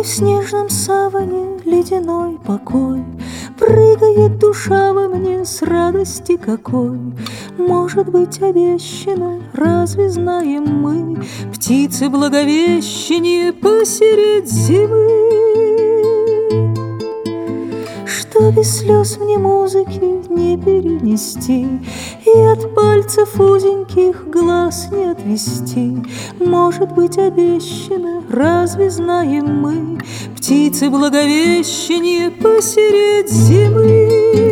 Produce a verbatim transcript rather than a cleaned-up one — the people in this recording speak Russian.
снежном саване ледяной покой, прыгает душа во мне с радости какой. Может быть, обещано, разве знаем мы, птицы Благовещения посеред зимы? Что без слез мне музыки не перенести, и от пальцев узеньких глаз не отвести. Может быть, обещано, разве знаем мы, птицы Благовещения посеред зимы?